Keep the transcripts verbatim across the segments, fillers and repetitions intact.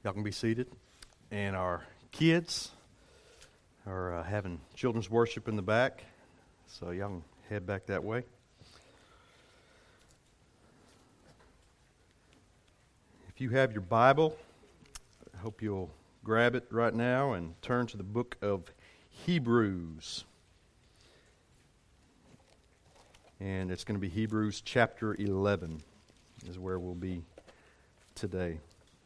Y'all can be seated. And our kids are uh, having children's worship in the back, so y'all can head back that way. If you have your Bible, I hope you'll grab it right now and turn to the book of Hebrews. And it's going to be Hebrews chapter eleven is where we'll be today.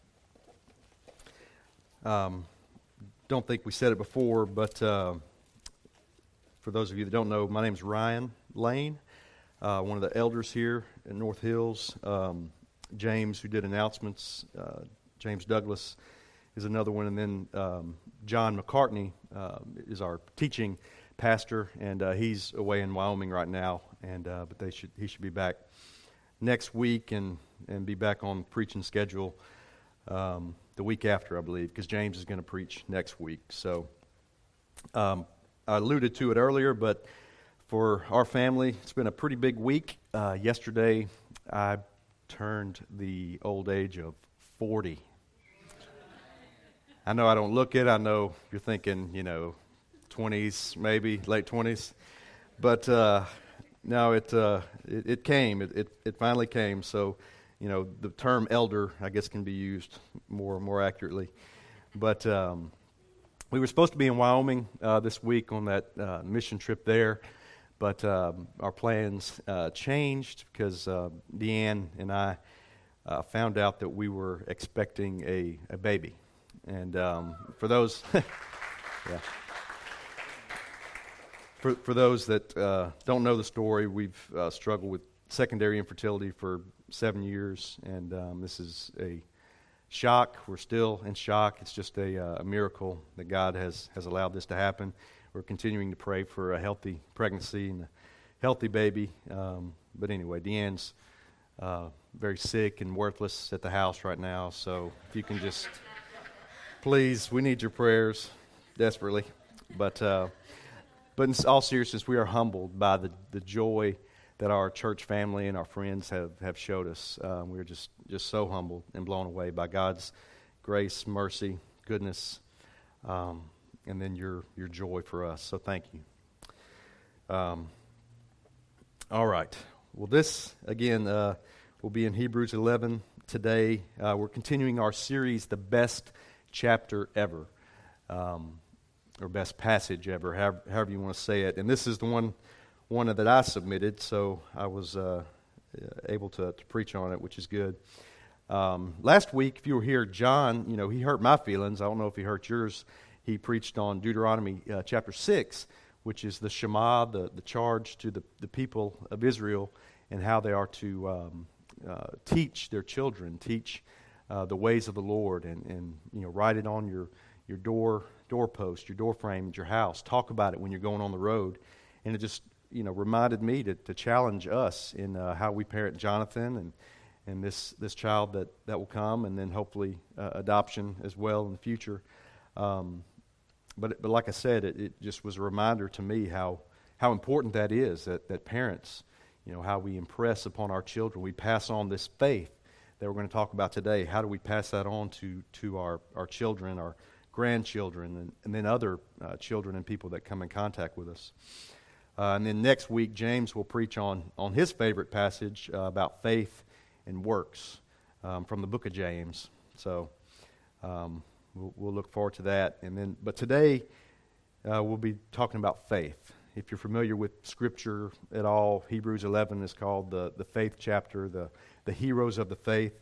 Um, don't think we said it before, but uh, for those of you that don't know, my name is Ryan Lane, uh, one of the elders here in North Hills. Um, James, who did announcements, uh, James Douglas is another one, and then um, John McCartney uh, is our teaching pastor, and uh, he's away in Wyoming right now, and uh, but they should he should be back next week and, and be back on preaching schedule um, the week after, I believe, because James is going to preach next week. So um, I alluded to it earlier, but for our family, it's been a pretty big week. Uh, yesterday, I turned the old age of forty. I know I don't look it. I know you're thinking, you know, twenties, maybe late twenties, but uh, no, it, uh, it it came. It, it it finally came. So, you know, the term elder, I guess, can be used more more accurately. But um, we were supposed to be in Wyoming uh, this week on that uh, mission trip there, but um, our plans uh, changed because uh, Deanne and I uh, found out that we were expecting a, a baby. And um, for those, yeah. For for those that uh, don't know the story, we've uh, struggled with secondary infertility for seven years, and um, this is a shock. We're still in shock. It's just a, uh, a miracle that God has, has allowed this to happen. We're continuing to pray for a healthy pregnancy and a healthy baby. Um, but anyway, Deanne's uh, very sick and worthless at the house right now, so if you can just, please, we need your prayers desperately. But uh, but in all seriousness, we are humbled by the, the joy that our church family and our friends have, have showed us. Uh, we're just, just so humbled and blown away by God's grace, mercy, goodness, um, and then your your joy for us. So thank you. Um, all right. Well, this, again, uh, will be in Hebrews eleven today. Uh, we're continuing our series, The Best Chapter Ever, um, or Best Passage Ever, however, however you want to say it. And this is the one one that I submitted, so I was uh, able to, to preach on it, which is good. Um, last week, if you were here, John, you know, he hurt my feelings. I don't know if he hurt yours. He preached on Deuteronomy uh, chapter six, which is the Shema, the, the charge to the, the people of Israel, and how they are to um, uh, teach their children, teach uh, the ways of the Lord, and, and you know, write it on your your door doorpost, your door frame at your house. Talk about it when you're going on the road, and it just you know, reminded me to, to challenge us in uh, how we parent Jonathan and and this this child that, that will come, and then hopefully uh, adoption as well in the future. Um, but but like I said, it, it just was a reminder to me how how important that is, that, that parents, you know, how we impress upon our children. We pass on this faith that we're going to talk about today. How do we pass that on to, to our, our children, our grandchildren, and, and then other uh, children and people that come in contact with us. Uh, and then next week, James will preach on, on his favorite passage uh, about faith and works um, from the book of James. So um, we'll, we'll look forward to that. And then, but today uh, we'll be talking about faith. If you're familiar with Scripture at all, Hebrews eleven is called the, the faith chapter, the, the heroes of the faith.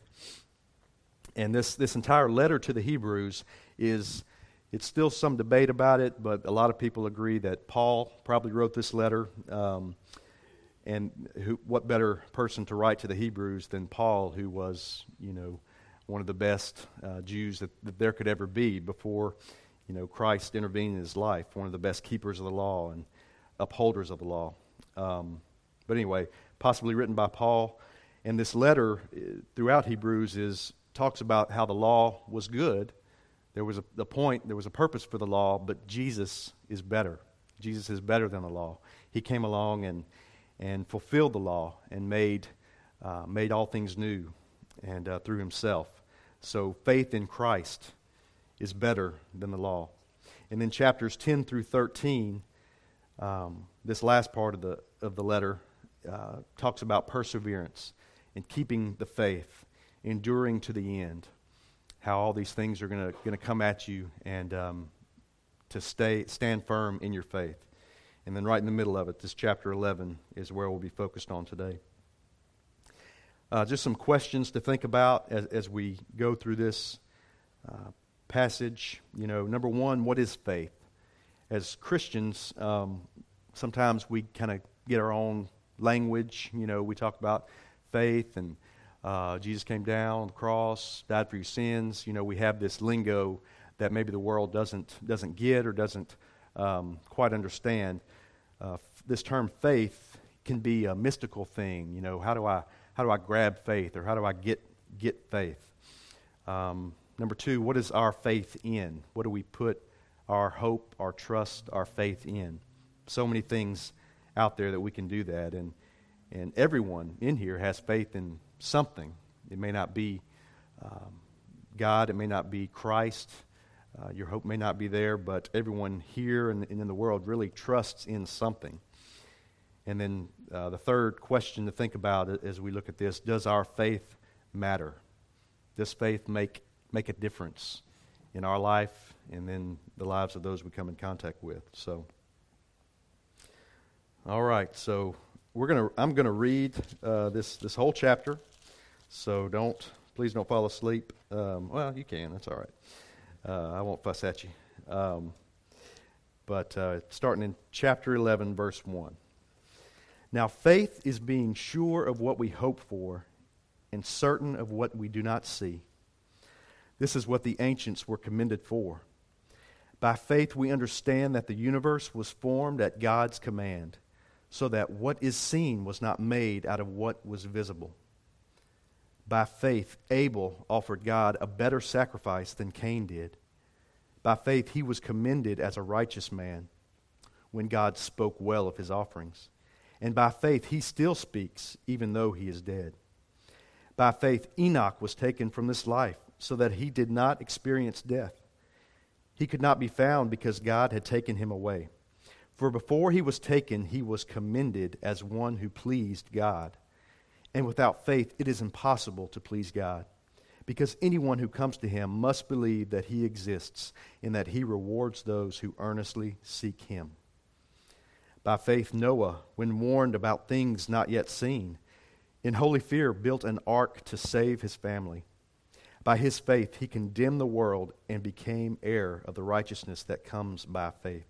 And this, this entire letter to the Hebrews is... It's still some debate about it, but a lot of people agree that Paul probably wrote this letter. Um, and who, what better person to write to the Hebrews than Paul, who was, you know, one of the best uh, Jews that, that there could ever be before, you know, Christ intervened in his life. One of the best keepers of the law and upholders of the law. Um, but anyway, possibly written by Paul. And this letter throughout Hebrews is talks about how the law was good. There was a the point, there was a purpose for the law, but Jesus is better. Jesus is better than the law. He came along and and fulfilled the law and made uh, made all things new, and uh, through himself. So faith in Christ is better than the law. And then chapters ten through thirteen, um, this last part of the of the letter uh, talks about perseverance and keeping the faith, enduring to the end. How all these things are going to going to come at you, and um, to stay stand firm in your faith. And then right in the middle of it, this chapter eleven is where we'll be focused on today. Uh, just some questions to think about as, as we go through this uh, passage. You know, number one, what is faith? As Christians, um, sometimes we kind of get our own language. You know, we talk about faith and uh, Jesus came down on the cross, died for your sins. You know, we have this lingo that maybe the world doesn't doesn't get or doesn't um, quite understand. Uh, f- this term faith can be a mystical thing. You know, how do I how do I grab faith, or how do I get get faith? Um, number two, what is our faith in? What do we put our hope, our trust, our faith in? So many things out there that we can do that, and and everyone in here has faith in something. It may not be um, God, it may not be Christ. Uh, your hope may not be there, but everyone here and, and in the world really trusts in something. And then uh, the third question to think about as we look at this, does our faith matter? Does faith make make a difference in our life and then the lives of those we come in contact with? So, all right, so we're gonna. I'm gonna read uh, this this whole chapter. So don't, please don't fall asleep. Um, well, you can. That's all right. Uh, I won't fuss at you. Um, but uh, starting in chapter eleven, verse one. Now faith is being sure of what we hope for and certain of what we do not see. This is what the ancients were commended for. By faith we understand that the universe was formed at God's command, so that what is seen was not made out of what was visible. By faith Abel offered God a better sacrifice than Cain did. By faith he was commended as a righteous man when God spoke well of his offerings. And by faith he still speaks, even though he is dead. By faith Enoch was taken from this life, so that he did not experience death. He could not be found because God had taken him away. For before he was taken, he was commended as one who pleased God. And without faith it is impossible to please God, because anyone who comes to him must believe that he exists and that he rewards those who earnestly seek him. By faith Noah, when warned about things not yet seen, in holy fear built an ark to save his family. By his faith he condemned the world and became heir of the righteousness that comes by faith.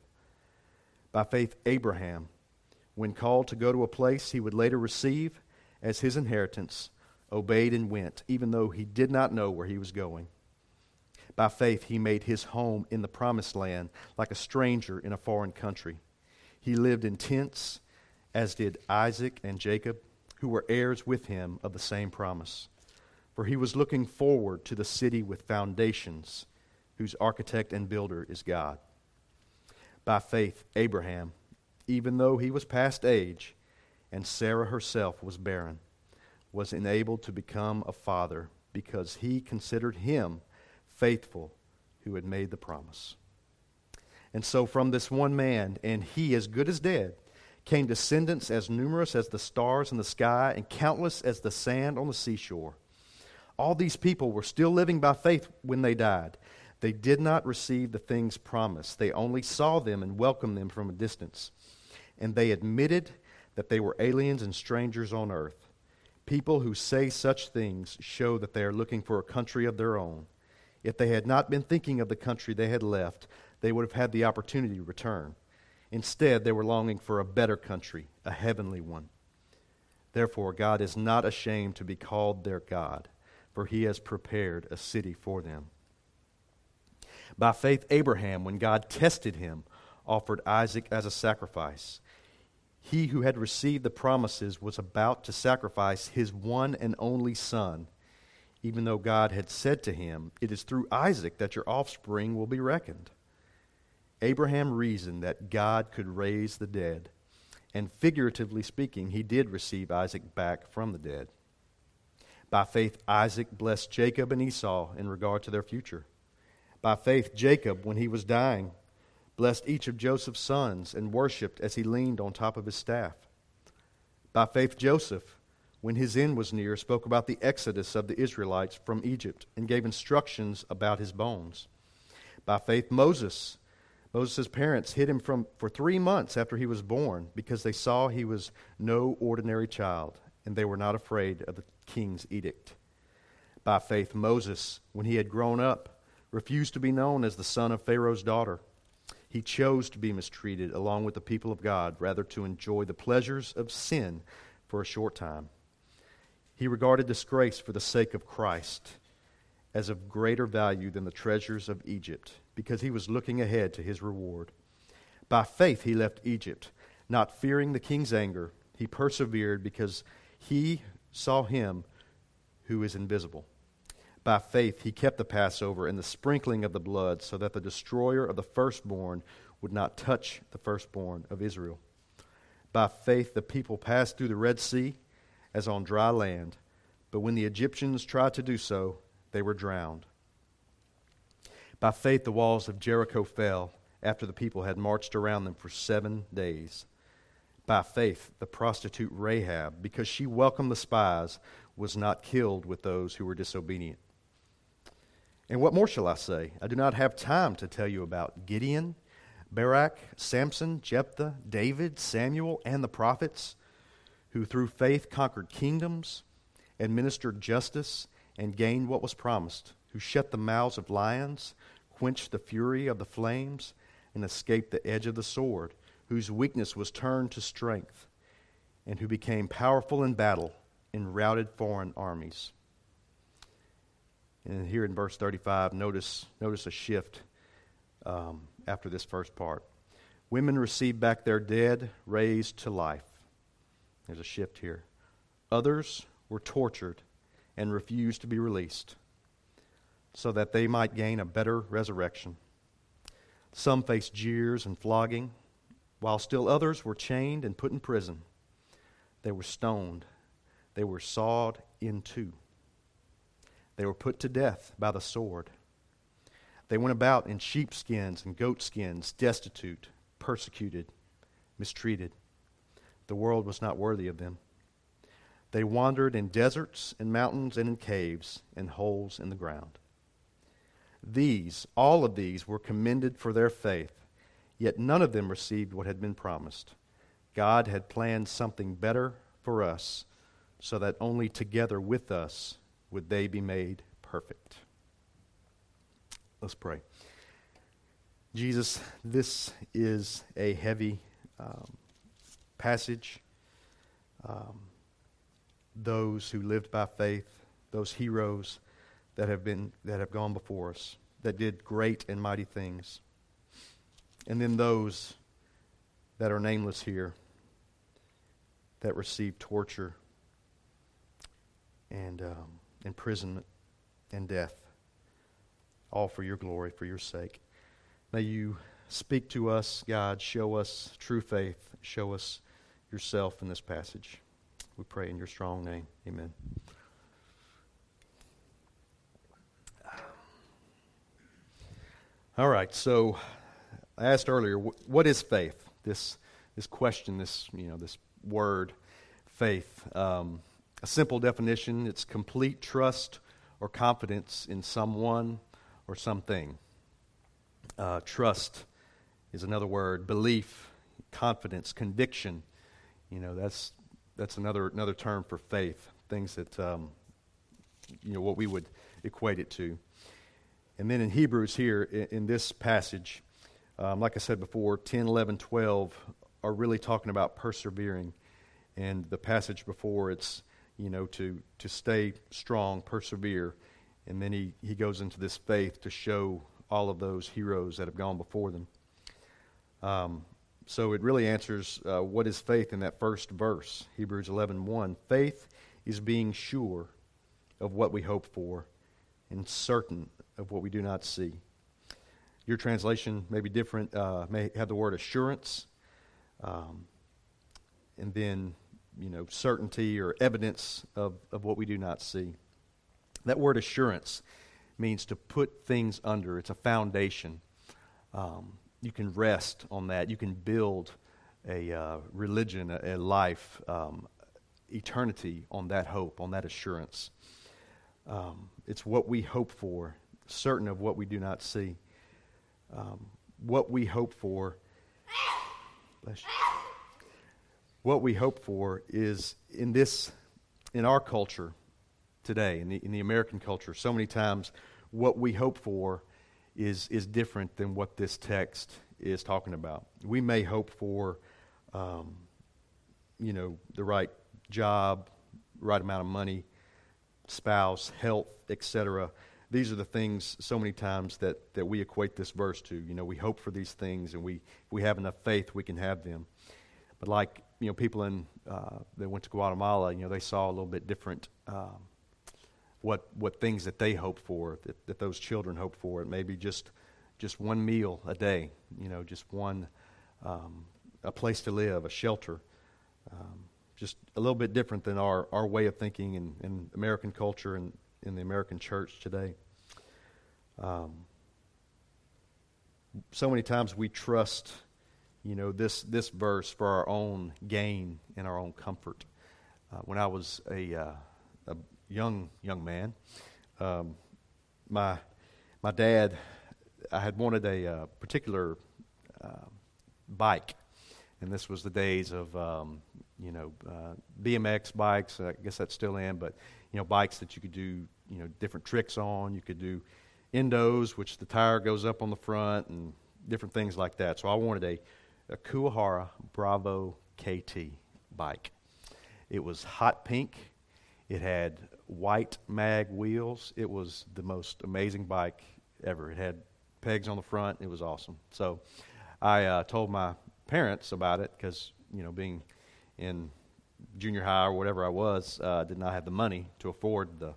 By faith Abraham, when called to go to a place he would later receive as his inheritance, obeyed and went, even though he did not know where he was going. By faith he made his home in the promised land like a stranger in a foreign country. He lived in tents, as did Isaac and Jacob, who were heirs with him of the same promise. For he was looking forward to the city with foundations, whose architect and builder is God. By faith Abraham, even though he was past age, and Sarah herself was barren, was enabled to become a father, because he considered him faithful who had made the promise. And so from this one man, and he as good as dead, came descendants as numerous as the stars in the sky and countless as the sand on the seashore. All these people were still living by faith when they died. They did not receive the things promised. They only saw them and welcomed them from a distance. And they admitted that they were aliens and strangers on earth. People who say such things show that they are looking for a country of their own. If they had not been thinking of the country they had left, they would have had the opportunity to return. Instead, they were longing for a better country, a heavenly one. Therefore, God is not ashamed to be called their God, for he has prepared a city for them. By faith, Abraham, when God tested him, offered Isaac as a sacrifice. He who had received the promises was about to sacrifice his one and only son, even though God had said to him, "It is through Isaac that your offspring will be reckoned." Abraham reasoned that God could raise the dead, and figuratively speaking, he did receive Isaac back from the dead. By faith, Isaac blessed Jacob and Esau in regard to their future. By faith, Jacob, when he was dying, blessed each of Joseph's sons and worshipped as he leaned on top of his staff. By faith, Joseph, when his end was near, spoke about the exodus of the Israelites from Egypt and gave instructions about his bones. By faith, Moses, Moses' parents hid him from, for three months after he was born because they saw he was no ordinary child, and they were not afraid of the king's edict. By faith, Moses, when he had grown up, refused to be known as the son of Pharaoh's daughter. He chose to be mistreated along with the people of God, rather to enjoy the pleasures of sin for a short time. He regarded disgrace for the sake of Christ as of greater value than the treasures of Egypt, because he was looking ahead to his reward. By faith he left Egypt, not fearing the king's anger. He persevered because he saw him who is invisible. By faith he kept the Passover and the sprinkling of the blood, so that the destroyer of the firstborn would not touch the firstborn of Israel. By faith the people passed through the Red Sea as on dry land, but when the Egyptians tried to do so, they were drowned. By faith the walls of Jericho fell after the people had marched around them for seven days. By faith the prostitute Rahab, because she welcomed the spies, was not killed with those who were disobedient. And what more shall I say? I do not have time to tell you about Gideon, Barak, Samson, Jephthah, David, Samuel, and the prophets, who through faith conquered kingdoms, administered justice, and gained what was promised, who shut the mouths of lions, quenched the fury of the flames, and escaped the edge of the sword, whose weakness was turned to strength, and who became powerful in battle and routed foreign armies. And here in verse thirty-five, notice, notice a shift um, after this first part. Women received back their dead, raised to life. There's a shift here. Others were tortured and refused to be released, so that they might gain a better resurrection. Some faced jeers and flogging, while still others were chained and put in prison. They were stoned. They were sawed in two. They were put to death by the sword. They went about in sheepskins and goatskins, destitute, persecuted, mistreated. The world was not worthy of them. They wandered in deserts and mountains and in caves and holes in the ground. These, all of these, were commended for their faith, yet none of them received what had been promised. God had planned something better for us, so that only together with us would they be made perfect. Let's pray. Jesus, this is a heavy um, passage. Um, those who lived by faith, those heroes that have been that have gone before us, that did great and mighty things, and then those that are nameless here, that received torture and um, imprisonment and death, all for your glory, for your sake. May you speak to us, God. Show us true faith. Show us yourself in this passage. We pray in your strong name. Amen. All right, so I asked earlier, what is faith? This this question, this you know, this word, faith. Um, a simple definition: it's complete trust or confidence in someone or something. Uh, trust is another word. Belief, confidence, conviction. You know, that's that's another another term for faith. Things that um, you know what we would equate it to. And then in Hebrews here, in, in this passage, um, like I said before, ten, eleven, twelve are really talking about persevering. And the passage before, it's, you know, to, to stay strong, persevere. And then he, he goes into this faith to show all of those heroes that have gone before them. Um, so it really answers uh, what is faith in that first verse, Hebrews eleven one. Faith is being sure of what we hope for and certain of what we do not see. Your translation may be different, uh, may have the word assurance. Um, and then you know, certainty or evidence of, of what we do not see. That word assurance means to put things under. It's a foundation. Um, you can rest on that. You can build a uh, religion, a, a life, um, eternity on that hope, on that assurance. Um, it's what we hope for, certain of what we do not see. Um, what we hope for, bless you. What we hope for is in this, in our culture today, in the, in the American culture, so many times what we hope for is is different than what this text is talking about. We may hope for, um, you know, the right job, right amount of money, spouse, health, et cetera. These are the things so many times that, that we equate this verse to. You know, we hope for these things, and we if we have enough faith, we can have them. But like, you know, people in uh, that went to Guatemala, you know, they saw a little bit different um, what what things that they hope for, that, that those children hope for. It may be just just one meal a day, you know, just one um, a place to live, a shelter. Um, just a little bit different than our, our way of thinking in, in American culture and in the American church today. Um, so many times we trust, you know, this this verse for our own gain and our own comfort. Uh, when I was a, uh, a young young man, um, my my dad, I had wanted a uh, particular uh, bike, and this was the days of um, you know uh, B M X bikes. I guess that's still in, but you know bikes that you could do you know different tricks on. You could do endos, which the tire goes up on the front, and different things like that. So I wanted a a Kuwahara Bravo K T bike. It was hot pink. It had white mag wheels. It was the most amazing bike ever. It had pegs on the front. It was awesome. So I uh, told my parents about it because, you know, being in junior high or whatever I was, uh, did not have the money to afford the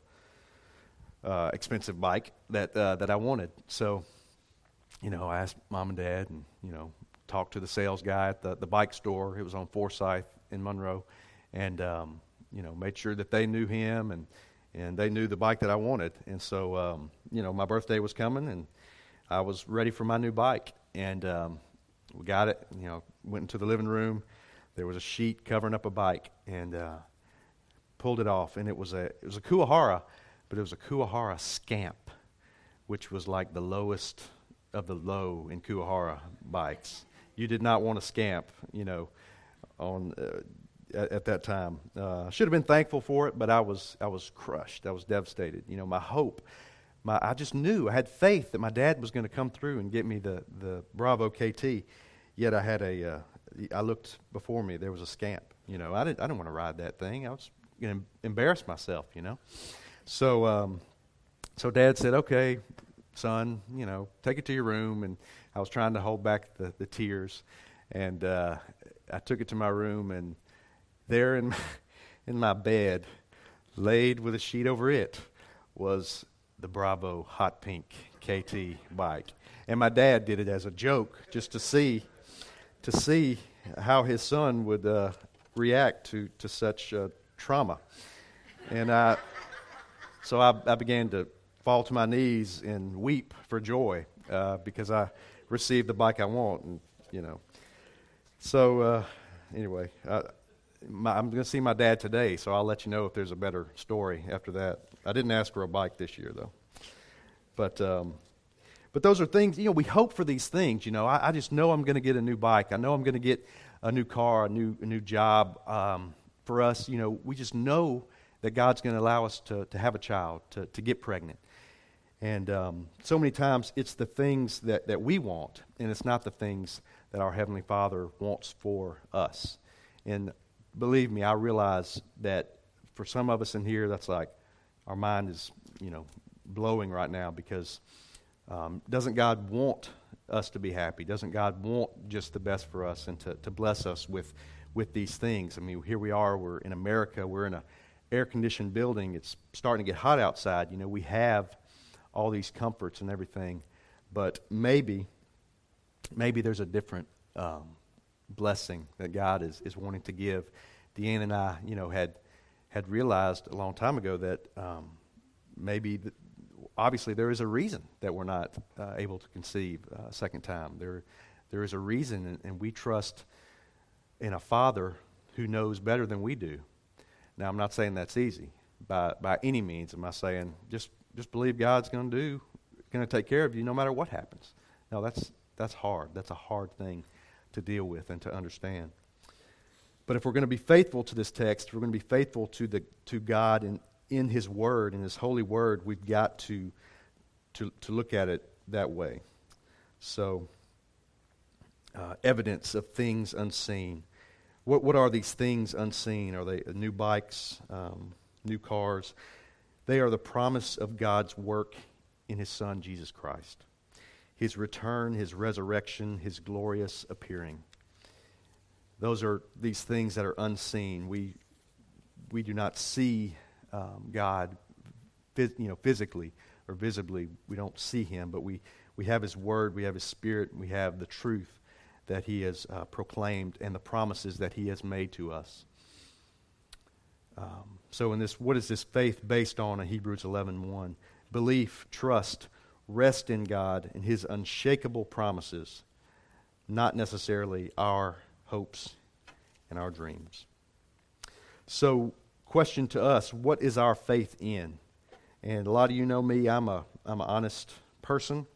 uh, expensive bike that uh, that I wanted. So, you know, I asked mom and dad and, you know, talked to the sales guy at the, the bike store. It was on Forsyth in Monroe. And, um, you know, made sure that they knew him and, and they knew the bike that I wanted. And so, um, you know, my birthday was coming and I was ready for my new bike. And um, we got it, you know, went into the living room. There was a sheet covering up a bike and uh, pulled it off. And it was a it was a Kuwahara, but it was a Kuwahara Scamp, which was like the lowest of the low in Kuwahara bikes. You did not want a Scamp, you know, on uh, at, at that time. Uh, should have been thankful for it, but I was I was crushed. I was devastated. You know, my hope, my I just knew, I had faith that my dad was going to come through and get me the, the Bravo K T. Yet I had a, uh, I looked before me, there was a Scamp. You know, I didn't I didn't want to ride that thing. I was going to embarrass myself, you know. So, um, so Dad said, okay, son, you know, take it to your room. And I was trying to hold back the, the tears. And uh, I took it to my room, and there in my, in my bed, laid with a sheet over it, was the Bravo Hot Pink K T bike. And my dad did it as a joke, just to see to see how his son would uh, react to, to such uh, trauma. And I, so I, I began to fall to my knees and weep for joy uh, because I received the bike I want, and you know. So uh, anyway, I, my, I'm going to see my dad today, so I'll let you know if there's a better story after that. I didn't ask for a bike this year, though. But um, but those are things, you know, we hope for these things. You know, I, I just know I'm going to get a new bike. I know I'm going to get a new car, a new a new job. Um, for us, you know, we just know that God's going to allow us to, to have a child, to, to get pregnant. And um, so many times it's the things that, that we want, and it's not the things that our Heavenly Father wants for us. And believe me, I realize that for some of us in here, that's like our mind is, you know, blowing right now because um, doesn't God want us to be happy? Doesn't God want just the best for us and to, to bless us with, with these things? I mean, here we are, we're in America, we're in a air-conditioned building, it's starting to get hot outside. You know, we have all these comforts and everything, but maybe, maybe there's a different um, blessing that God is, is wanting to give. Deanne and I, you know, had had realized a long time ago that um, maybe, the, obviously, there is a reason that we're not uh, able to conceive a uh, second time. There, there is a reason, and, and we trust in a Father who knows better than we do. Now, I'm not saying that's easy by by any means. Am I saying just just believe God's going to do, going to take care of you no matter what happens? No, that's that's hard. That's a hard thing to deal with and to understand. But if we're going to be faithful to this text, if we're going to be faithful to the to God and in His Word, in His holy Word, we've got to to to look at it that way. So, uh, evidence of things unseen. What what are these things unseen? Are they new bikes, um, new cars? They are the promise of God's work in His Son, Jesus Christ. His return, His resurrection, His glorious appearing. Those are these things that are unseen. We we do not see um, God, phys- you know, physically or visibly. We don't see Him, but we, we have His Word, we have His Spirit, and we have the truth that He has uh, proclaimed and the promises that He has made to us. Um, so, in this, what is this faith based on? In Hebrews eleven one, belief, trust, rest in God and His unshakable promises, not necessarily our hopes and our dreams. So, question to us, what is our faith in? And a lot of you know me, I'm a I'm an honest person.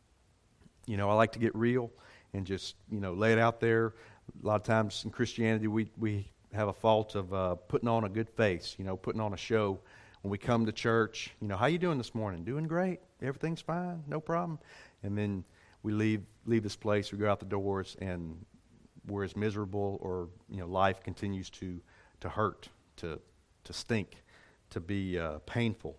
You know, I like to get real and just, you know, lay it out there. A lot of times in Christianity, we, we have a fault of uh, putting on a good face, you know, putting on a show. When we come to church, you know, how you doing this morning? Doing great. Everything's fine. No problem. And then we leave leave this place. We go out the doors, and we're as miserable, or you know, life continues to to hurt, to to stink, to be uh, painful.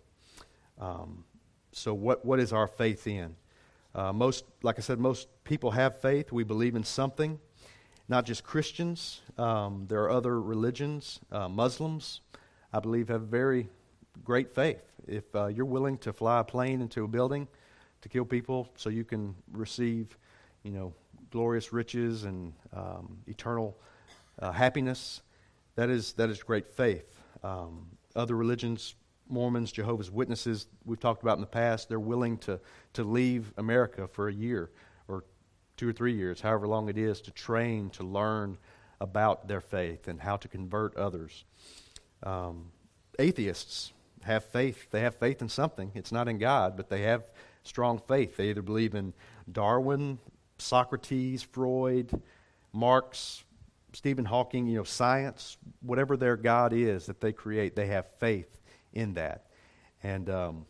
Um, so, what what is our faith in? Uh, most, like I said, most people have faith. We believe in something. Not just Christians. Um, there are other religions. Uh, Muslims, I believe, have very great faith. If uh, you're willing to fly a plane into a building to kill people so you can receive, you know, glorious riches and um, eternal uh, happiness, that is that is great faith. Um, other religions, Mormons, Jehovah's Witnesses, we've talked about in the past, they're willing to, to leave America for a year or two or three years, however long it is, to train, to learn about their faith and how to convert others. Um, atheists have faith. They have faith in something. It's not in God, but they have strong faith. They either believe in Darwin, Socrates, Freud, Marx, Stephen Hawking, you know, science, whatever their God is that they create, they have faith in that. And um,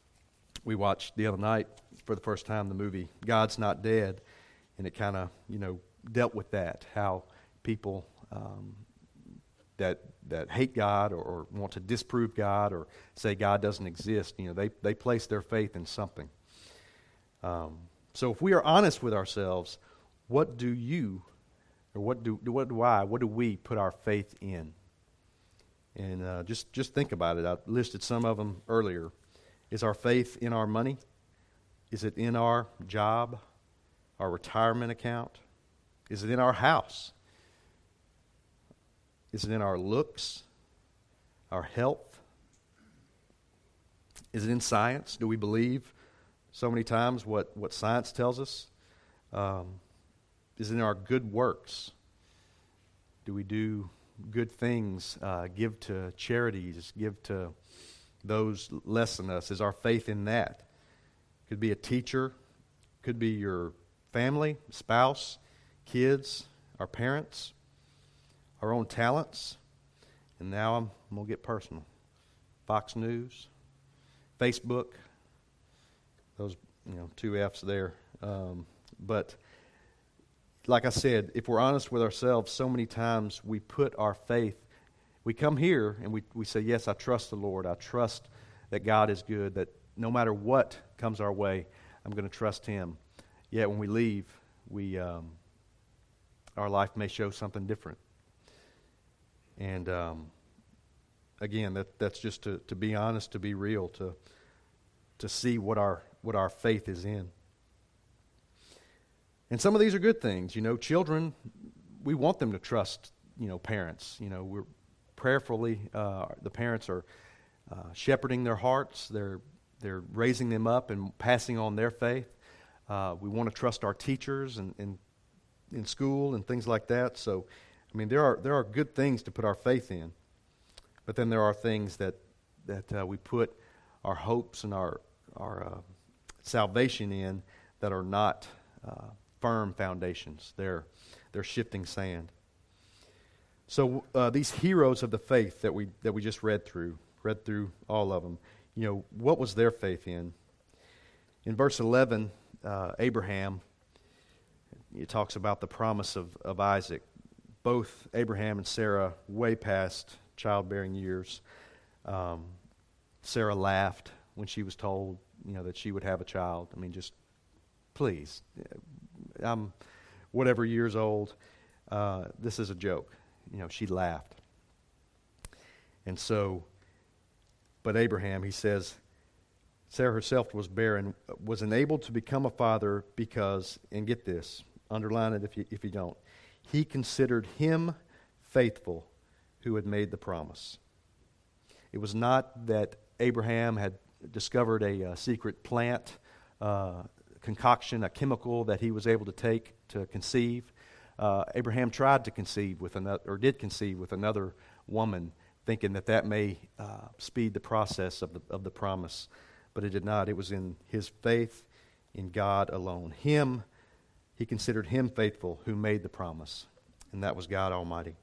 we watched the other night for the first time the movie God's Not Dead, and it kind of, you know, dealt with that, how people um, that that hate God or, or want to disprove God or say God doesn't exist, you know, they, they place their faith in something. Um, so if we are honest with ourselves, what do you, or what do what do I, what do we put our faith in? And uh, just just think about it. I listed some of them earlier. Is our faith in our money? Is it in our job, our retirement account? Is it in our house? Is it in our looks, our health? Is it in science? Do we believe so many times what, what science tells us? Um, is it in our good works? Do we do good things, uh, give to charities, give to those less than us? Is our faith in that? Could be a teacher, could be your family, spouse, kids, our parents, our own talents. And now I'm, I'm going to get personal. Fox News, Facebook, those, you know, two F's there. Um, but like I said, if we're honest with ourselves, so many times we put our faith, we come here and we, we say, yes, I trust the Lord. I trust that God is good, that no matter what comes our way, I'm going to trust Him. Yet when we leave, we um, our life may show something different. And um, again, that that's just to, to be honest, to be real, to to see what our what our faith is in. And some of these are good things. You know, children, we want them to trust, you know, parents. You know, we're prayerfully. Uh, the parents are uh, shepherding their hearts. They're they're raising them up and passing on their faith. Uh, we want to trust our teachers and in in school and things like that. So, I mean, there are there are good things to put our faith in, but then there are things that that uh, we put our hopes and our our uh, salvation in that are not uh, firm foundations. They're they're shifting sand. So uh, these heroes of the faith that we that we just read through, read through all of them, you know, what was their faith in? In verse eleven, uh, Abraham, it talks about the promise of, of Isaac. Both Abraham and Sarah way past childbearing years. Um, Sarah laughed when she was told, you know, that she would have a child. I mean, just please, I'm whatever years old. Uh, this is a joke. You know, she laughed. And so, but Abraham, he says, Sarah herself was barren, was enabled to become a father because, and get this, underline it if you, if you don't, he considered him faithful who had made the promise. It was not that Abraham had discovered a, uh secret plant, uh, concoction, a chemical that he was able to take to conceive. Uh, Abraham tried to conceive with another, or did conceive with another woman, thinking that that may uh, speed the process of the of the promise, but it did not. It was in his faith in God alone. Him, he considered him faithful who made the promise, and that was God Almighty.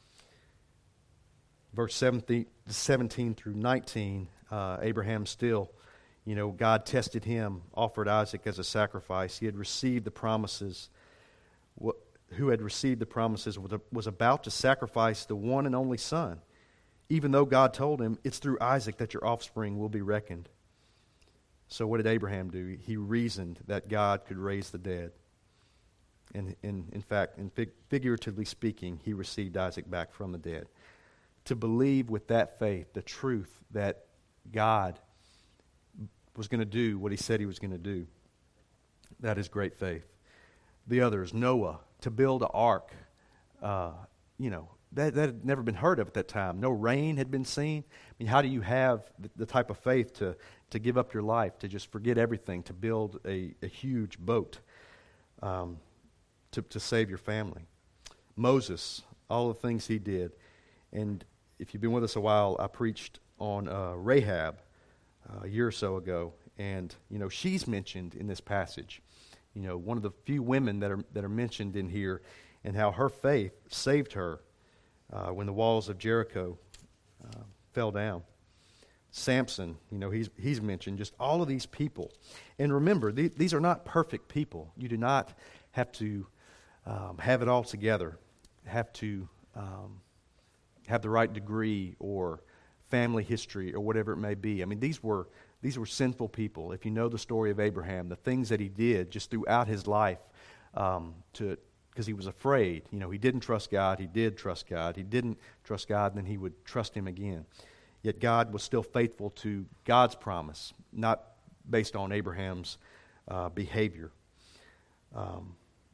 Verse seventeen, seventeen through nineteen, uh, Abraham still, you know, God tested him, offered Isaac as a sacrifice. He had received the promises. What, who had received the promises was about to sacrifice the one and only son, even though God told him, it's through Isaac that your offspring will be reckoned. So what did Abraham do? He reasoned that God could raise the dead. And in, in fact, in fig- figuratively speaking, he received Isaac back from the dead. To believe with that faith the truth that God was going to do what he said he was going to do, that is great faith. The others, Noah, to build an ark, uh, you know, that, that had never been heard of at that time. No rain had been seen. I mean, how do you have the, the type of faith to, to give up your life, to just forget everything, to build a, a huge boat um, to, to save your family? Moses, all the things he did. And if you've been with us a while, I preached on uh, Rahab uh, a year or so ago. And, you know, she's mentioned in this passage. You know, one of the few women that are that are mentioned in here, and how her faith saved her uh, when the walls of Jericho uh, fell down. Samson, you know, he's he's mentioned. Just all of these people, and remember, th- these are not perfect people. You do not have to um, have it all together, have to um, have the right degree or family history or whatever it may be. I mean, these were. These were sinful people. If you know the story of Abraham, the things that he did just throughout his life, um, to because he was afraid. You know, he didn't trust God. He did trust God. He didn't trust God, and then he would trust him again. Yet God was still faithful to God's promise, not based on Abraham's uh, behavior. Um,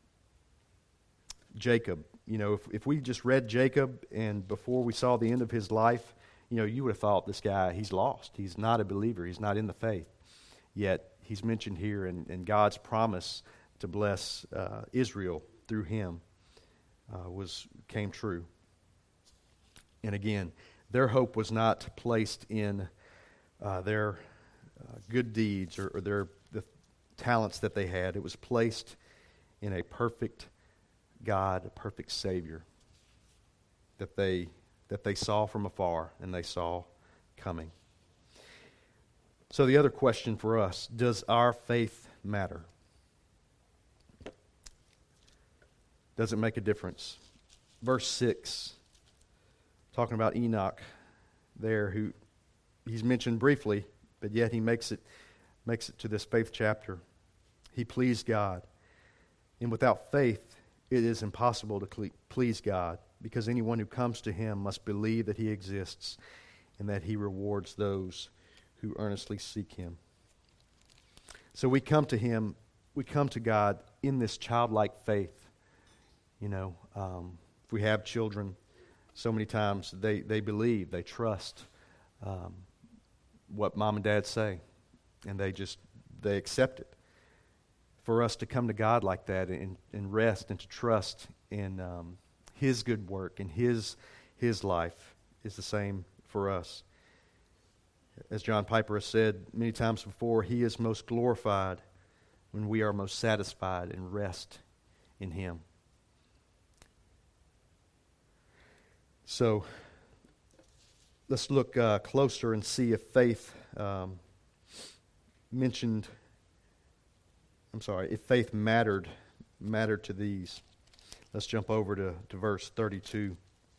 Jacob, you know, if, if we just read Jacob and before we saw the end of his life, you know, you would have thought this guy, he's lost. He's not a believer. He's not in the faith. Yet he's mentioned here, and, and God's promise to bless uh, Israel through him uh, was came true. And again, their hope was not placed in uh, their uh, good deeds or, or their the talents that they had. It was placed in a perfect God, a perfect Savior that they that they saw from afar and they saw coming. So the other question for us, does our faith matter? Does it make a difference? Verse six, talking about Enoch there, who he's mentioned briefly, but yet he makes it makes it to this faith chapter. He pleased God. And without faith, it is impossible to please God, because anyone who comes to him must believe that he exists and that he rewards those who earnestly seek him. So we come to him, we come to God in this childlike faith. You know, um, if we have children, So many times they, they believe, they trust um, what mom and dad say, and they just, they accept it. For us to come to God like that and, and rest and to trust in um, His good work and His His life is the same for us. As John Piper has said many times before, He is most glorified when we are most satisfied and rest in Him. So let's look uh, closer and see if faith um, mentioned. I'm sorry, if faith mattered mattered to these. Let's jump over to, to verse thirty-two.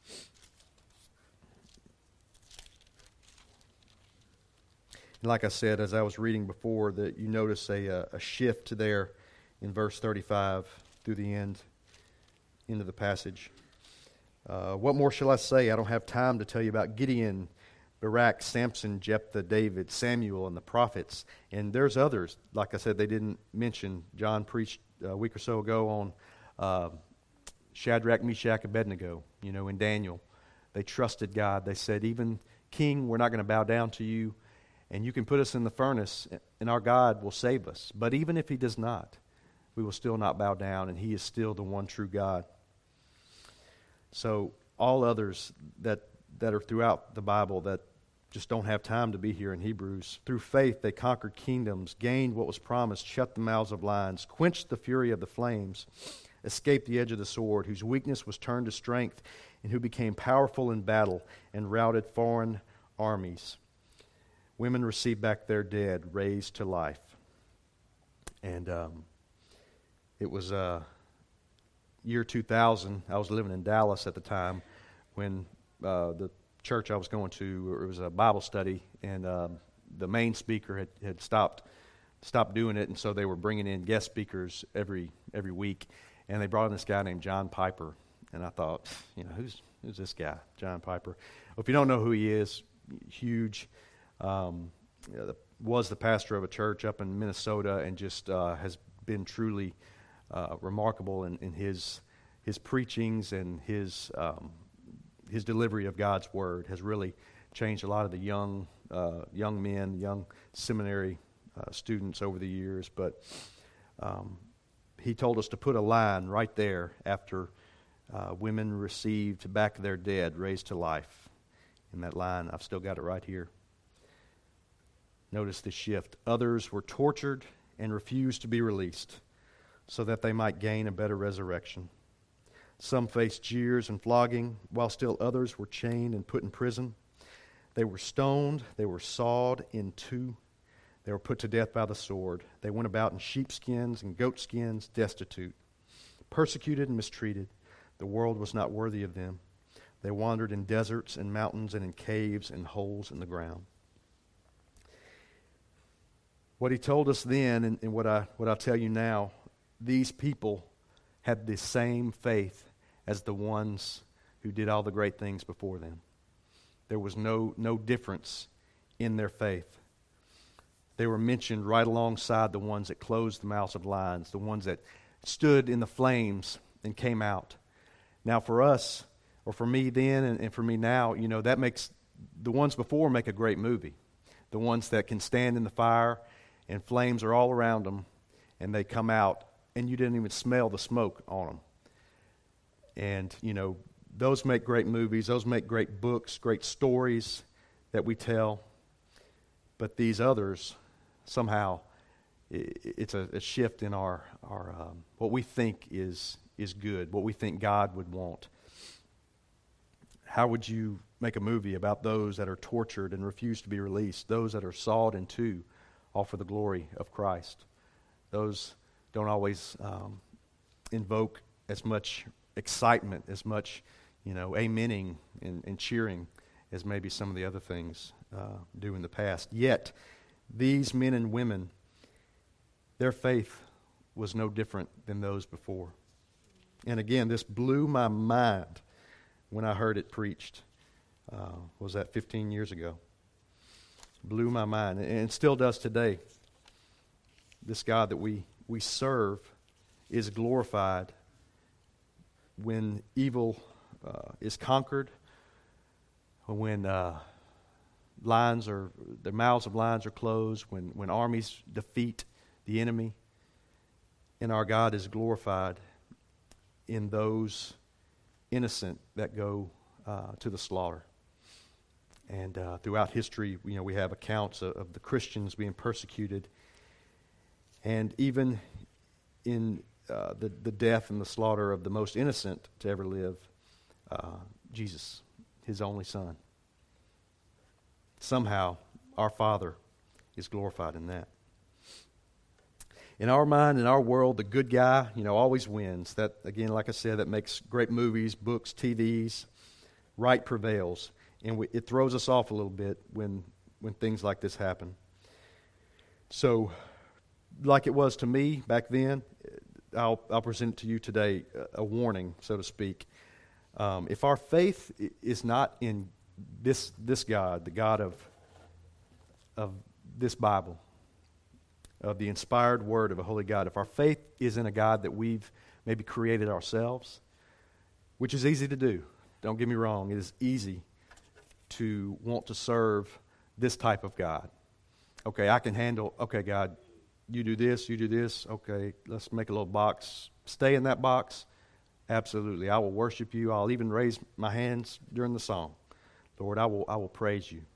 And like I said, as I was reading before, that you notice a, a shift there in verse thirty-five through the end, into the passage. Uh, what more shall I say? I don't have time to tell you about Gideon, Barak, Samson, Jephthah, David, Samuel, and the prophets. And there's others. Like I said, they didn't mention. John preached a week or so ago on uh, Shadrach, Meshach, Abednego, you know, in Daniel. They trusted God. They said, even King, we're not going to bow down to you. And you can put us in the furnace, and our God will save us. But even if He does not, we will still not bow down, and He is still the one true God. So all others that that are throughout the Bible that just don't have time to be here in Hebrews, through faith they conquered kingdoms, gained what was promised, shut the mouths of lions, quenched the fury of the flames, escaped the edge of the sword, whose weakness was turned to strength, and who became powerful in battle and routed foreign armies. Women received back their dead, raised to life. And um, it was uh, year two thousand. I was living in Dallas at the time when uh, the church I was going to, it was a Bible study, and um, the main speaker had, had stopped stopped doing it, and so they were bringing in guest speakers every every week, and they brought in this guy named John Piper, and I thought, you know, who's who's this guy, John Piper? Well, if you don't know who he is, huge. Um, you know, the, was the pastor of a church up in Minnesota, and just uh, has been truly uh, remarkable in, in his his preachings and his um, his delivery of God's word has really changed a lot of the young uh, young men, young seminary uh, students over the years. But um, he told us to put a line right there after uh, women received back their dead, raised to life. In that line, I've still got it right here. Notice the shift. Others were tortured and refused to be released so that they might gain a better resurrection. Some faced jeers and flogging, while still others were chained and put in prison. They were stoned, they were sawed in two, they were put to death by the sword. They went about in sheepskins and goatskins, destitute, persecuted and mistreated. The world was not worthy of them. They wandered in deserts and mountains and in caves and holes in the ground. What he told us then, and, and what I what I'll tell you now, these people had the same faith as the ones who did all the great things before them. There was no no difference in their faith. They were mentioned right alongside the ones that closed the mouths of lions, the ones that stood in the flames and came out. Now for us, or for me then and, and for me now, you know, that makes the ones before make a great movie. The ones that can stand in the fire and flames are all around them, and they come out, and you didn't even smell the smoke on them. And, you know, those make great movies. Those make great books, great stories that we tell. But these others, somehow, it's a, a shift in our, our um, what we think is is good, what we think God would want. How would you make a movie about those that are tortured and refuse to be released, those that are sawed in two, all for the glory of Christ? Those don't always um, invoke as much excitement, as much, you know, amening and, and cheering as maybe some of the other things uh, do in the past. Yet, these men and women, their faith was no different than those before. And again, this blew my mind when I heard it preached. Uh, was that fifteen years ago? Blew my mind, and it still does today. This God that we, we serve is glorified when evil uh, is conquered, when uh, lions are, the mouths of lions are closed, when, when armies defeat the enemy, and our God is glorified in those innocent that go uh, to the slaughter. And uh, throughout history, you know, we have accounts of, of the Christians being persecuted, and even in uh, the the death and the slaughter of the most innocent to ever live, uh, Jesus, His only Son. Somehow, our Father is glorified in that. In our mind, in our world, the good guy, you know, always wins. That, again, like I said, that makes great movies, books, T Vs. Right prevails. And we, it throws us off a little bit when when things like this happen. So, like it was to me back then, I'll, I'll present it to you today, a, a warning, so to speak. Um, if our faith is not in this this God, the God of of this Bible, of the inspired Word of a holy God, if our faith is in a God that we've maybe created ourselves, which is easy to do, don't get me wrong, it is easy to want to serve this type of God. Okay, I can handle, okay, God, you do this, you do this, okay, let's make a little box. Stay in that box. Absolutely. I will worship you. I'll even raise my hands during the song. Lord, I will I will praise you.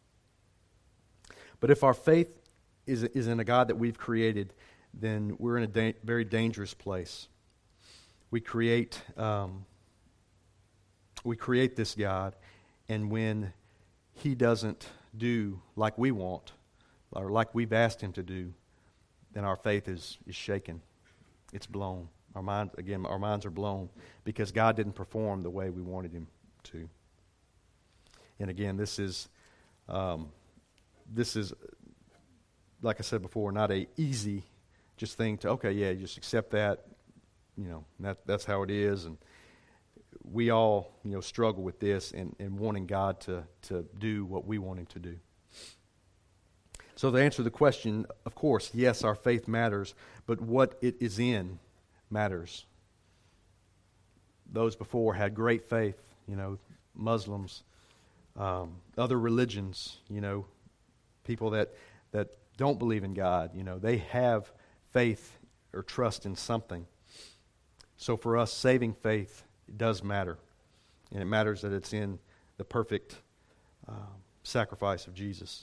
But if our faith is, is in a God that we've created, then we're in a da- very dangerous place. We create um, we create this God, and when He doesn't do like we want, or like we've asked Him to do, then our faith is, is shaken. It's blown. Our minds, again, our minds are blown because God didn't perform the way we wanted Him to. And again, this is, um, this is, like I said before, not a easy just thing to, okay, yeah, just accept that, you know, that that's how it is. And we all, you know, struggle with this and, and wanting God to, to do what we want Him to do. So to answer the question, of course, yes, our faith matters, but what it is in matters. Those before had great faith, you know, Muslims, um, other religions, you know, people that that don't believe in God, you know, they have faith or trust in something. So for us, saving faith does matter, and it matters that it's in the perfect uh, sacrifice of Jesus.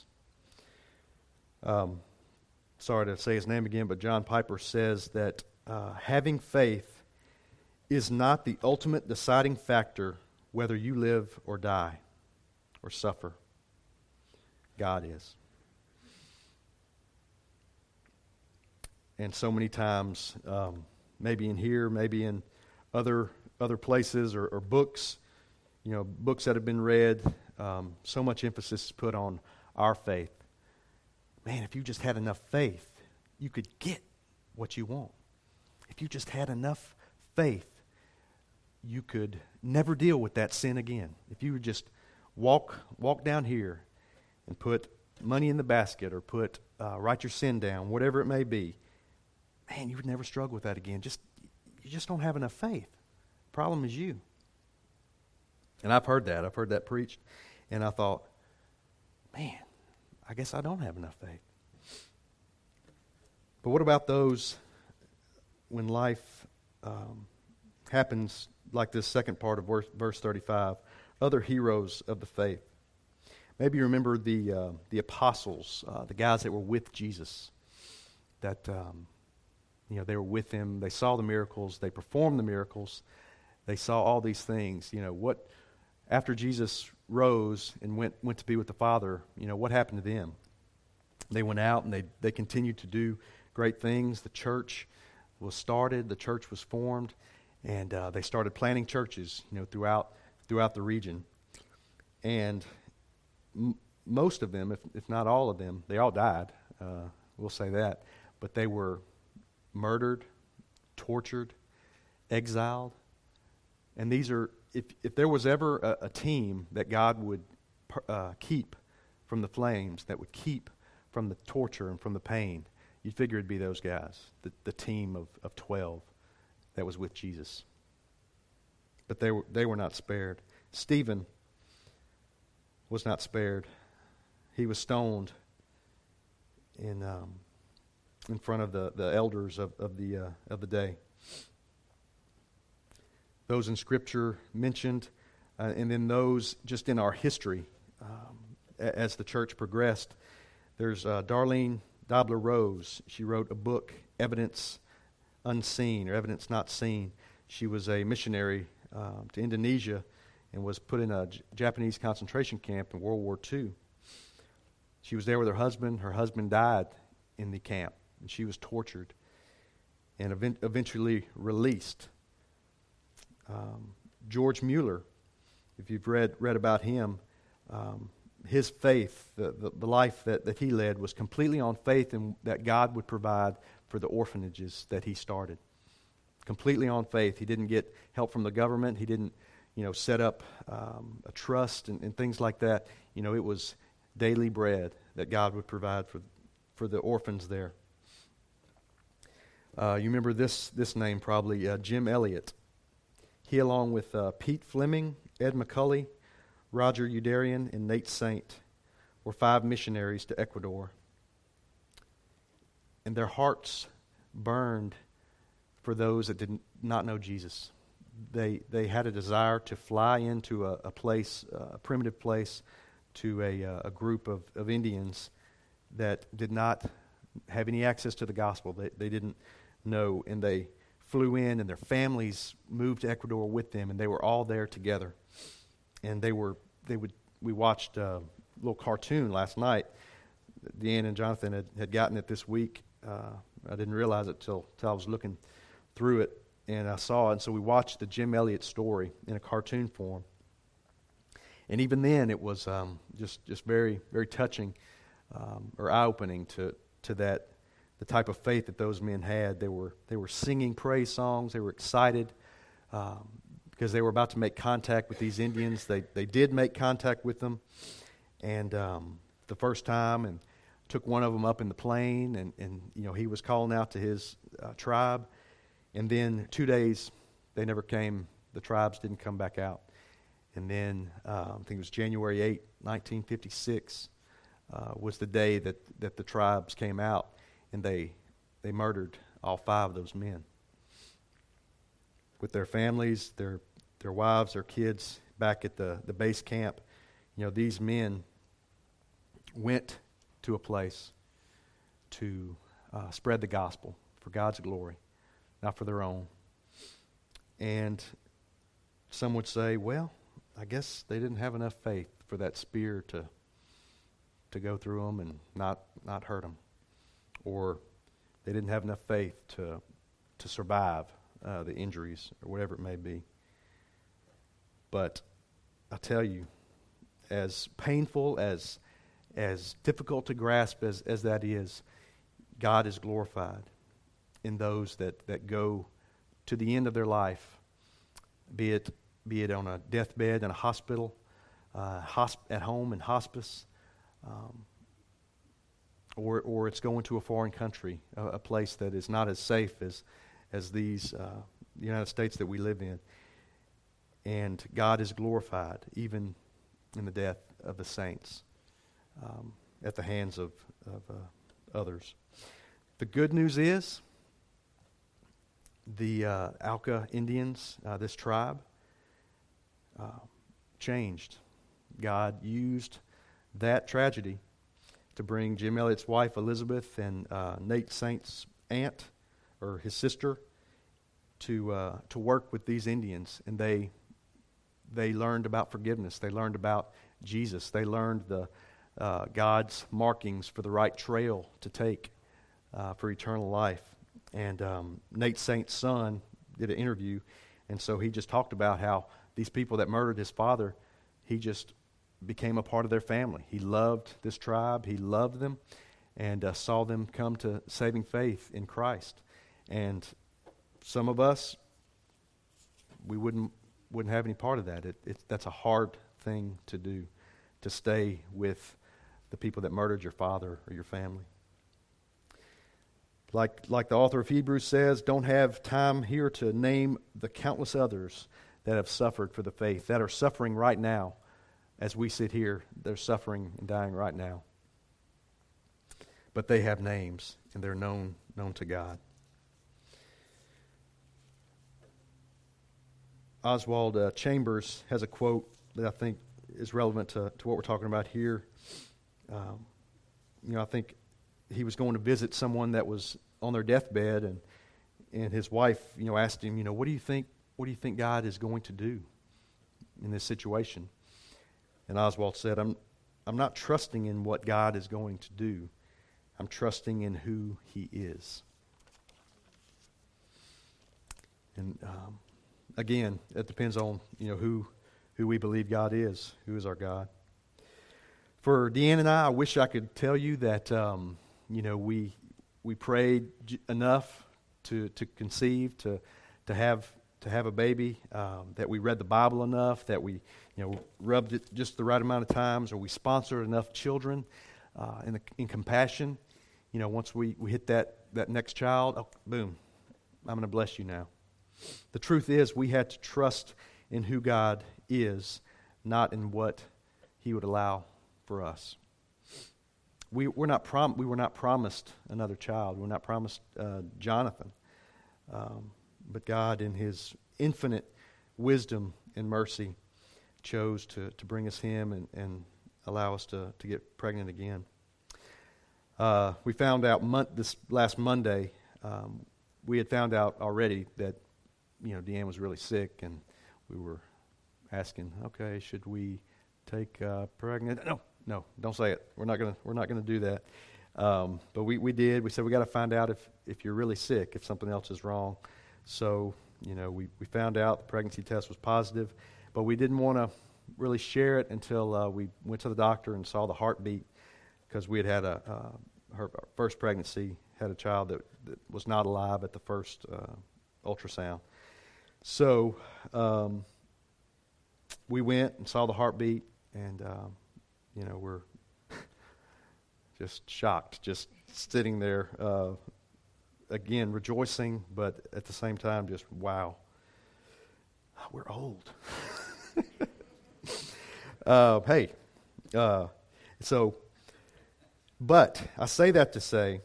Um, sorry to say his name again, but John Piper says that uh, having faith is not the ultimate deciding factor whether you live or die or suffer. God is. And so many times, um, maybe in here, maybe in other other places or, or books, you know, books that have been read, um, so much emphasis is put on our faith. Man, if you just had enough faith, you could get what you want. If you just had enough faith, you could never deal with that sin again. If you would just walk walk down here and put money in the basket or put uh, write your sin down, whatever it may be, man, you would never struggle with that again. Just you just don't have enough faith. Problem is you. And I've heard that. I've heard that preached, and I thought, man, I guess I don't have enough faith. But what about those when life um, happens like this second part of verse, verse thirty-five, other heroes of the faith? Maybe you remember the uh, the apostles, uh, the guys that were with Jesus, that um, you know they were with him. They saw the miracles. They performed the miracles. They saw all these things. You know what? After Jesus rose and went went to be with the Father, you know what happened to them? They went out and they they continued to do great things. The church was started. The church was formed, and uh, they started planting churches, you know, throughout throughout the region. And m- most of them, if if not all of them, they all died. Uh, we'll say that, but they were murdered, tortured, exiled, and these are. If if there was ever a, a team that God would uh, keep from the flames, that would keep from the torture and from the pain, you'd figure it'd be those guys, the, the team of, of twelve that was with Jesus. But they were they were not spared. Stephen was not spared. He was stoned in um, in front of the, the elders of, of the uh, of the day. Those in Scripture mentioned, uh, and then those just in our history um, as the church progressed. There's uh, Darlene Dobler Rose. She wrote a book, Evidence Unseen, or Evidence Not Seen. She was a missionary uh, to Indonesia and was put in a J- Japanese concentration camp in World War Two. She was there with her husband. Her husband died in the camp, and she was tortured and event- eventually released. Um, George Mueller, if you've read read about him, um, his faith, the, the, the life that, that he led was completely on faith in that God would provide for the orphanages that he started. Completely on faith. He didn't get help from the government. He didn't, you know, set up um, a trust and, and things like that. You know, it was daily bread that God would provide for for the orphans there. Uh, you remember this this name probably, uh, Jim Elliot. He, along with uh, Pete Fleming, Ed McCulley, Roger Udarian, and Nate Saint, were five missionaries to Ecuador. And their hearts burned for those that did not know Jesus. They they had a desire to fly into a, a place, uh, a primitive place, to a, uh, a group of, of Indians that did not have any access to the gospel. They, they didn't know, and they flew in, and their families moved to Ecuador with them, and they were all there together. And they were they would we watched a little cartoon last night. Deanne and Jonathan had, had gotten it this week. Uh, I didn't realize it till till I was looking through it, and I saw it. And so we watched the Jim Elliot story in a cartoon form. And even then, it was um, just just very very touching um, or eye opening to to that the type of faith that those men had. They were they were singing praise songs. They were excited um, because they were about to make contact with these Indians. They they did make contact with them, and um, the first time, and took one of them up in the plane, and, and you know he was calling out to his uh, tribe, and then two days they never came. The tribes didn't come back out, and then uh, I think it was January eighth, nineteen fifty-six, uh, was the day that, that the tribes came out, and they they murdered all five of those men with their families, their their wives, their kids back at the, the base camp. You know, these men went to a place to uh, spread the gospel for God's glory, not for their own. And some would say, well, I guess they didn't have enough faith for that spear to to go through them and not, not hurt them. Or they didn't have enough faith to to survive uh, the injuries or whatever it may be. But I tell you, as painful, as as difficult to grasp as, as that is, God is glorified in those that, that go to the end of their life, be it be it on a deathbed in a hospital, uh, hosp- at home in hospice, um, or or it's going to a foreign country, a, a place that is not as safe as as these uh, United States that we live in. And God is glorified even in the death of the saints um, at the hands of, of uh, others. The good news is the uh, Auca Indians, uh, this tribe, uh, changed. God used that tragedy to bring Jim Elliot's wife Elizabeth and uh, Nate Saint's aunt or his sister to uh, to work with these Indians, and they they learned about forgiveness. They learned about Jesus. They learned the uh, God's markings for the right trail to take uh, for eternal life. And um, Nate Saint's son did an interview, and so he just talked about how these people that murdered his father, he just became a part of their family. He loved this tribe. He loved them, and uh, saw them come to saving faith in Christ. And some of us, we wouldn't wouldn't have any part of that. It, it, that's a hard thing to do, to stay with the people that murdered your father or your family. Like like the author of Hebrews says, don't have time here to name the countless others that have suffered for the faith, that are suffering right now as we sit here, they're suffering and dying right now. But they have names, and they're known known to God. Oswald uh, Chambers has a quote that I think is relevant to, to what we're talking about here. Um, you know, I think he was going to visit someone that was on their deathbed, and and his wife, you know, asked him, you know, what do you think? What do you think God is going to do in this situation? And Oswald said, I'm I'm not trusting in what God is going to do. I'm trusting in who He is. And um, again, it depends on, you know, who who we believe God is, who is our God. For Deanne and I, I wish I could tell you that um, you know we we prayed j- enough to to conceive, to to have to have a baby, um, that we read the Bible enough, that we you know rubbed it just the right amount of times, or we sponsored enough children uh, in the, in compassion. You know, once we, we hit that that next child, oh, boom, I'm going to bless you now. The truth is, we had to trust in who God is, not in what He would allow for us. We we're not prom- we were not promised another child. We were not promised uh, Jonathan. Um, but God, in His infinite wisdom and mercy, chose to, to bring us him and, and allow us to, to get pregnant again. Uh, we found out mon- this last Monday, um, we had found out already that, you know, Deanne was really sick, and we were asking, okay, should we take uh, pregnant? No, no, don't say it. We're not gonna we're not gonna do that. Um, but we, we did. We said we got to find out if, if you're really sick, if something else is wrong. So, you know, we, we found out the pregnancy test was positive, but we didn't want to really share it until uh, we went to the doctor and saw the heartbeat, because we had had a uh, her first pregnancy, had a child that, that was not alive at the first uh, ultrasound. So um, we went and saw the heartbeat, and um, you know, we're just shocked, just sitting there, uh, again, rejoicing, but at the same time, just, wow, we're old. uh, hey, uh, so, but I say that to say,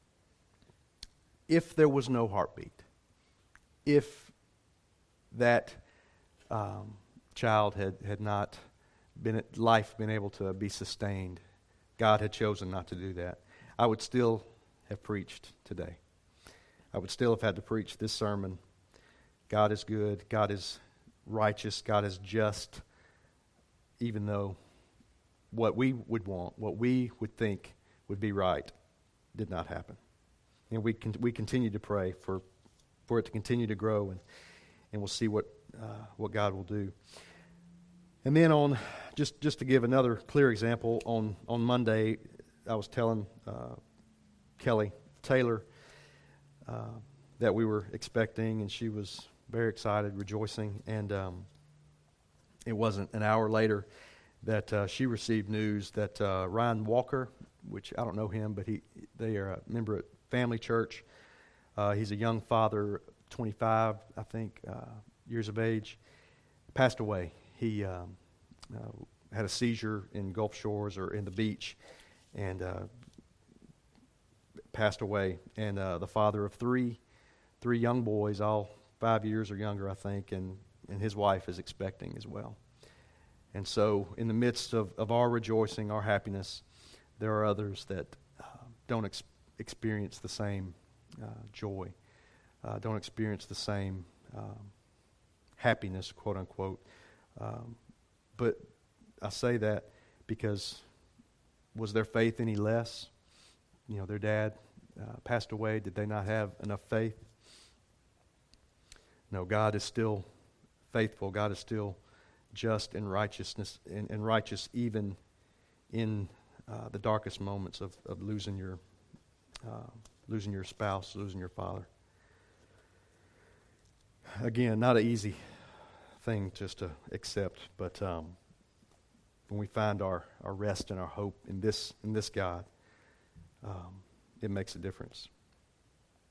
if there was no heartbeat, if that um, child had, had not been, life been able to be sustained, God had chosen not to do that, I would still have preached today. I would still have had to preach this sermon. God is good. God is righteous. God is just, even though what we would want, what we would think would be right, did not happen. And we con- we continue to pray for for it to continue to grow, and, and we'll see what uh, what God will do. And then on, just, just to give another clear example, on, on Monday, I was telling uh, Kelly Taylor uh, that we were expecting, and she was very excited, rejoicing, and um, it wasn't an hour later that uh, she received news that uh, Ryan Walker, which I don't know him, but he they are a member at Family Church. Uh, he's a young father, twenty-five, I think, uh, years of age, passed away. He um, uh, had a seizure in Gulf Shores or in the beach, and uh, passed away. And uh, the father of three, three young boys, all five years or younger, I think, and, and his wife is expecting as well. And so, in the midst of, of our rejoicing, our happiness, there are others that uh, don't ex- experience the same uh, joy, uh, don't experience the same um, happiness, quote unquote. Um, but I say that because, was their faith any less? You know, their dad uh, passed away. Did they not have enough faith? No, God is still faithful. God is still just in righteousness and, and righteous even in uh, the darkest moments of, of losing your uh, losing your spouse, losing your father. Again, not an easy thing just to accept, but um, when we find our, our rest and our hope in this in this God, um, it makes a difference.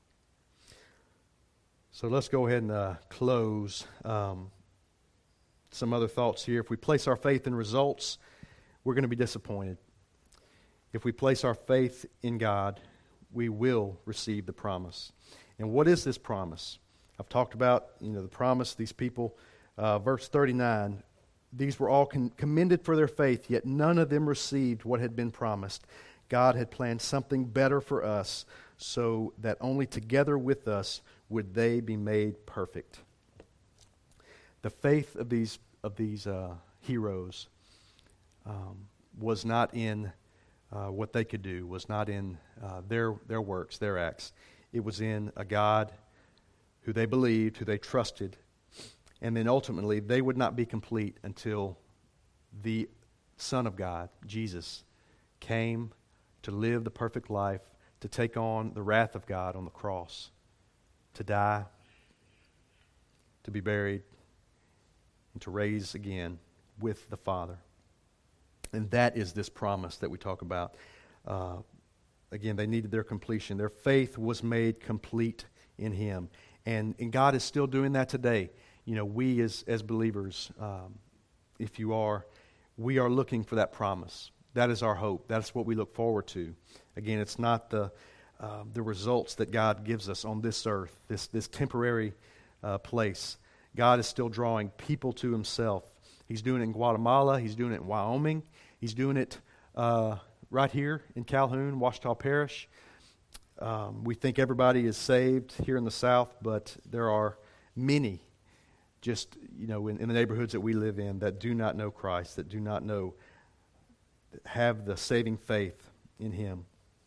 So let's go ahead and uh, close. Um, some other thoughts here. If we place our faith in results, we're going to be disappointed. If we place our faith in God, we will receive the promise. And what is this promise? I've talked about, you know, the promise, these people. Uh, verse thirty-nine, these were all con- commended for their faith, yet none of them received what had been promised. God had planned something better for us, so that only together with us would they be made perfect. The faith of these of these uh, heroes um, was not in uh, what they could do, was not in uh, their their works, their acts. It was in a God who they believed, who they trusted, and then ultimately they would not be complete until the Son of God, Jesus, came to live the perfect life, to take on the wrath of God on the cross, to die, to be buried, and to raise again with the Father. And that is this promise that we talk about. Uh, again, they needed their completion. Their faith was made complete in Him. And, and God is still doing that today. You know, we as, as believers, um, if you are, we are looking for that promise. That is our hope. That's what we look forward to. Again, it's not the uh, the results that God gives us on this earth, this, this temporary uh, place. God is still drawing people to Himself. He's doing it in Guatemala. He's doing it in Wyoming. He's doing it uh, right here in Calhoun, Ouachita Parish. Um, we think everybody is saved here in the South, but there are many just, you know, in, in the neighborhoods that we live in that do not know Christ, that do not know, that have the saving faith in Him.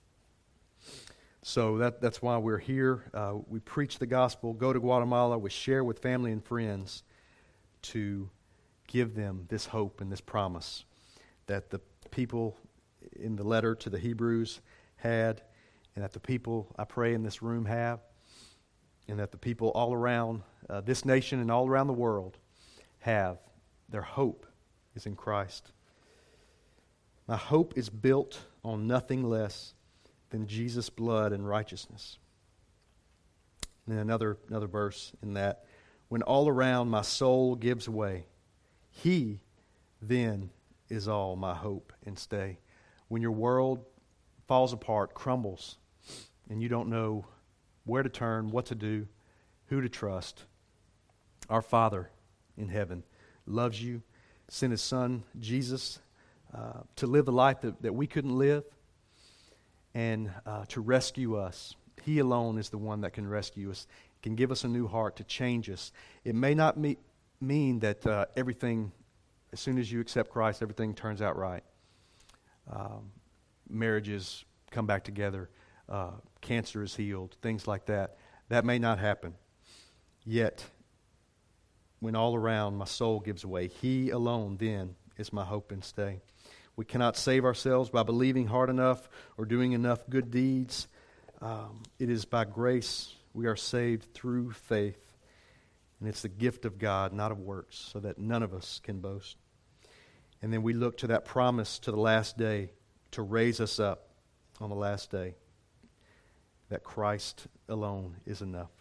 So that that's why we're here. Uh, we preach the gospel, go to Guatemala, we share with family and friends to give them this hope and this promise that the people in the letter to the Hebrews had, and that the people, I pray, in this room have, and that the people all around uh, this nation and all around the world have. Their hope is in Christ. My hope is built on nothing less than Jesus' blood and righteousness. And then another, another verse in that. When all around my soul gives way, He then is all my hope and stay. When your world falls apart, crumbles, and you don't know where to turn, what to do, who to trust, our Father in heaven loves you, sent His Son, Jesus, uh, to live the life that, that we couldn't live, and uh, to rescue us. He alone is the one that can rescue us, can give us a new heart, to change us. It may not me- mean that uh, everything, as soon as you accept Christ, everything turns out right. Um, marriages come back together. Uh, cancer is healed. Things like that. That may not happen. Yet, when all around my soul gives way, He alone then is my hope and stay. We cannot save ourselves by believing hard enough or doing enough good deeds. Um, it is by grace we are saved through faith. And it's the gift of God, not of works, so that none of us can boast. And then we look to that promise to the last day to raise us up on the last day, that Christ alone is enough.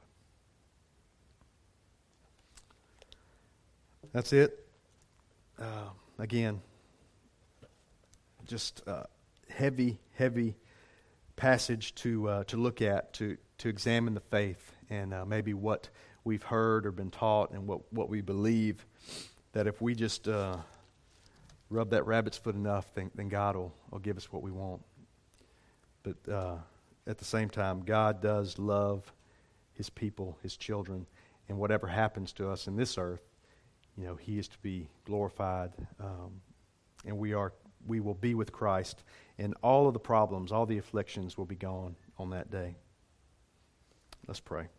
That's it. Uh, again, just uh, heavy, heavy passage to uh, to look at, to to examine the faith, and uh, maybe what we've heard or been taught, and what, what we believe, that if we just uh, rub that rabbit's foot enough, then, then God will, will give us what we want. But uh, at the same time, God does love His people, His children, and whatever happens to us in this earth, you know, He is to be glorified, um, and we are we will be with Christ, and all of the problems, all the afflictions will be gone on that day. Let's pray.